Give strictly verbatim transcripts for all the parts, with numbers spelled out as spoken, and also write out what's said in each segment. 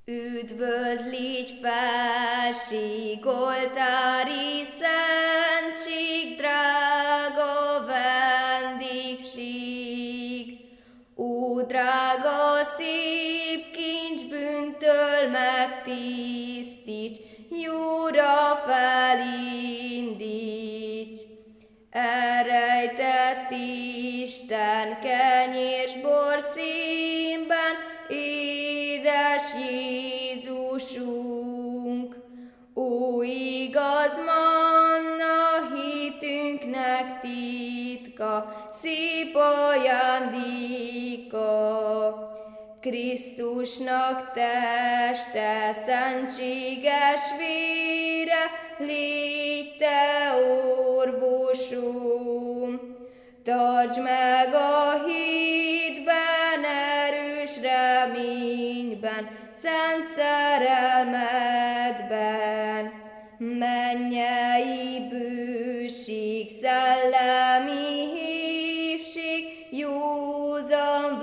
Üdvözlígy felség oltári szentség, drága vendégség. Ó, drága szép kincs, bűntől megtisztíts, jóra felindíts. Elrejtett Isten kenyér s bor színben, édes Jézusunk. Ó, igaz manna, hitünknek titka, szép ajándéka. Krisztusnak teste, szentséges vére, légy te orvosom. Tartsd meg a hitben, erős reményben, szent szerelmedben. Mennyei bőség, szellemi hívség, józan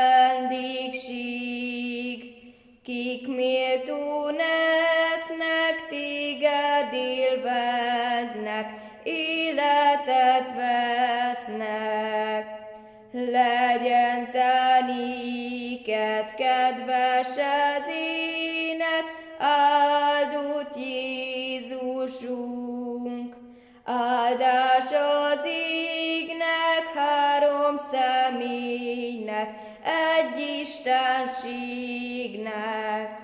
vendégség. Kik méltón esznek, téged élveznek, életet vesznek. Legyen te néked kedves az ének, áldott Jézusunk. Áldás az égnek, három személynek, egy istenségnek.